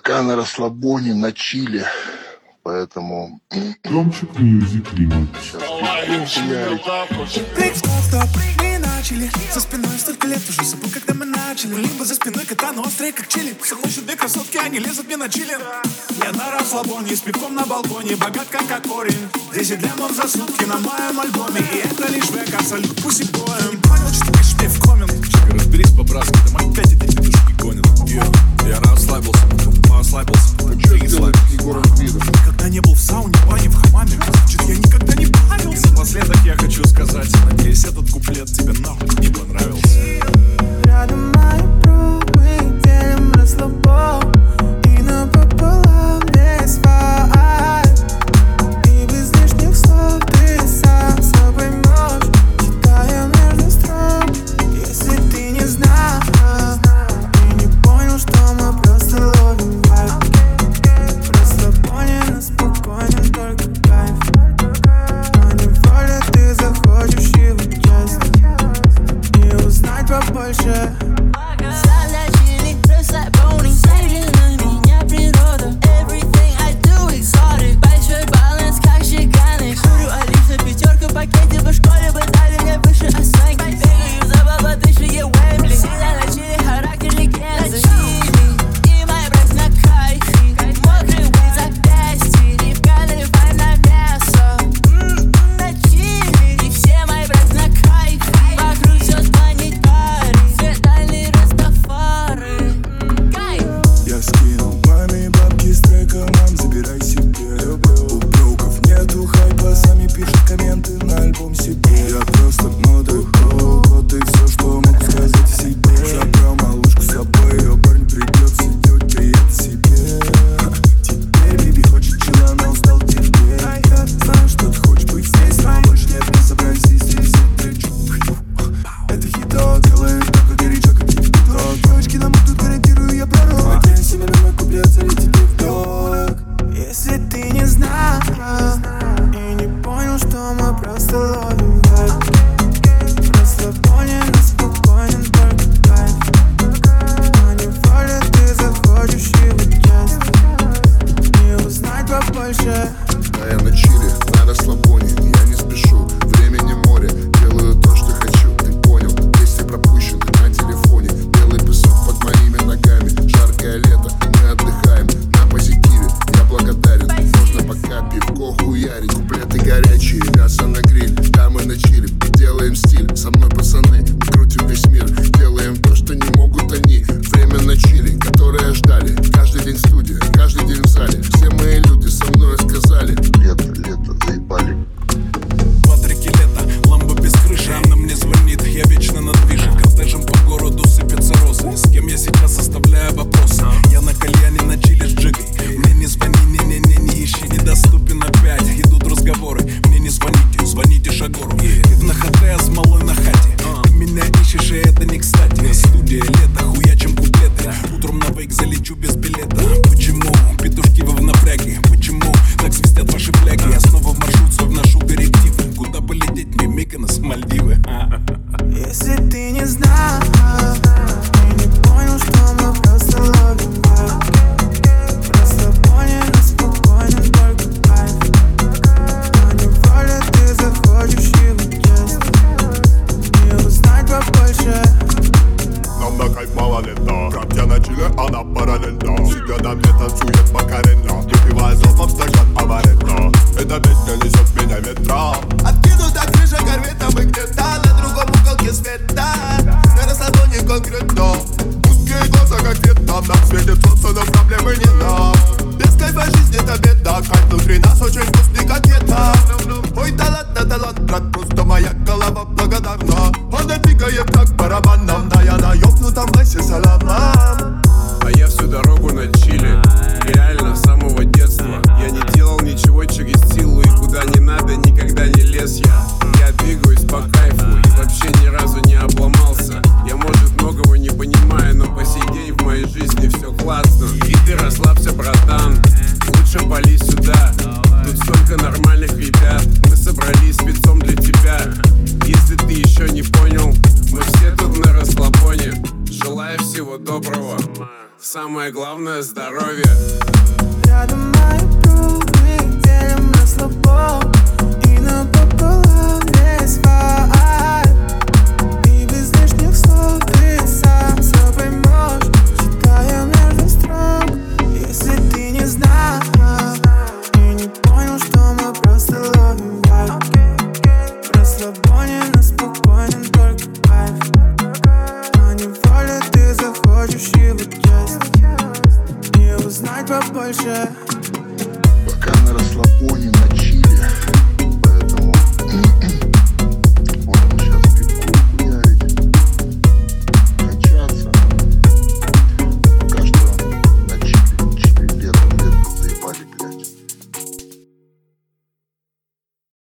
пока на расслабоне, на чиле. Поэтому Ромчик Мьюзик Ремикс. Мы начали, за спиной столько лет уже забыл, когда мы начали. Либо за спиной кота, но острые как чили. Все хочет две красотки, они лезут мне на чили. Я на расслабоне, с пивком на балконе, богат как корень. 10 лямов за сутки на моем альбоме. И это лишь век, абсолют пусть боем. Не понял, что ты пишешь мне в коммент. Разберись по-братски, там опять эти петушки гонят. Я расслабился, расслабился. Никогда не был в сауне, бане, в хамаме. Значит, я никогда не парился. Напоследок я хочу сказать, надеюсь, этот куплет тебе нахуй не понравился. Рядом мои пробы, делим расслабон. И напополам весь вайб. И без лишних слов ты сам все поймешь, читая между строк. Если ты не знал и не понял, что мы просто ловим вайб. Расслабонен, спокойен, только кайф. Но неволе ты захочешь его часть и узнать побольше. Залечили, расслабоны, садили на меня природа. Everything I do exotic. Большой баланс, как шикарный. Курю Алиса, пятерка в пакете. В школе бы дали мне выше оценки. Бегаю за баба, тысячи Уэмбли. Всегда на чили, характер легенды. И моя брать на кайфе. Мокрый уит запястье. И в камере файн на мясо. На чили. И все мои брать на кайфе. Вокруг все звонит парень. Светальные растафары. Кайф. Я скинул маме бабки с треком, мам, забирай себе. У броков нету хайпа, сами пишут комменты на альбом себе. Я просто модный хоу, вот и все, что могу сказать о себе. Забрал малышку с собой, ее парень придется делать привет себе. Теперь биби хочет чила, но устал терпеть. Знаю, что ты хочешь быть здесь, но больше нет, не сообразись здесь. Это хиток, делает только горячо, как тик-ток. Девочки нам тут гарантирую, я пророк. Надеюсь, себе на мой куплет залетит тик-ток. Если ты не знал и не понял, что мы просто ловим вайб. Расслабонен, спокойен, только кайф. Но неволе ты захочешь его часть и узнать побольше. да, я на чиле, на расслабоне. Я не спешу, времени море. Делаю то, что хочу, ты понял. Действия пропущены на телефоне. Белый песок под моими ногами. Жаркое лето, мы отдыхаем на позитиве. Я благодарен, можно пока пивко хуярить. Куплеты горячие, мясо на гриль. Да, мы на чиле, делаем стиль. Со мной пацаны, крутим весь мир. Делаем то, что не могут они. Время на чиле, которое ждали. Каждый день студия, каждый день в зале. Все мои люди со мной сказали: лето, заебали. Патрики лето, ламба без крыши, она мне звонит, я вечно на движе. Кортежем по городу сыпятся розы. С кем я сейчас оставляю вопросы? Я на кальяне, на чили с джигой. Мне не звони, не ищи, недоступен опять. Идут разговоры, мне не звоните, звоните Шагору. Ты на ХТ, а с малой на хате. Ты меня ищешь, и это не кстати. Студия лето, хуячим куплеты. Утром на вейк залечу без билета. Почему? Петушки вы в напряге. Почему? Так свистят ваши фляги. Я снова в маршрут свой вношу коррективы. Куда полететь мне, Миконос, Мальдивы? Если ты не знал и не понял, что мы просто ловим вайб. Расслабонен, спокойен, только кайф. Но неволе ты захочешь его часть и узнать побольше. Нам на кайф мало лета. Рап я на чиле, она параллельно. Себя на мне танцует Макарена. Выпивая залпом стакан аварета. Эта песня несет меня ветром. Откинута крыша корвета, мы где-то на другом уголке света. На расслабоне конкретно. Узкие глаза как Вьетнам. Нам светит солнце, но проблемы не нам. Без кайфа жизнь это беда. Кайф внутри нас очень вкусный, как еда. Ой, талант, брат, просто моя голова благодарна. Она пикает как барабаном. Да я на ёбнутом лайсе саламам. А я всю дорогу на чиле, реально с самого детства. Я не делал ничего через силу, и куда не надо, никогда не лез. самое главное — здоровье. Рядом мои пробы, делим расслабон и напополам весь вайб. И без лишних слов ты сам все поймешь, читая между строк. Если ты не знал и не понял, что мы просто ловим вайб. В расслабоне на спокойном только кайф. На неволе ты захочешь его часть и узнать побольше.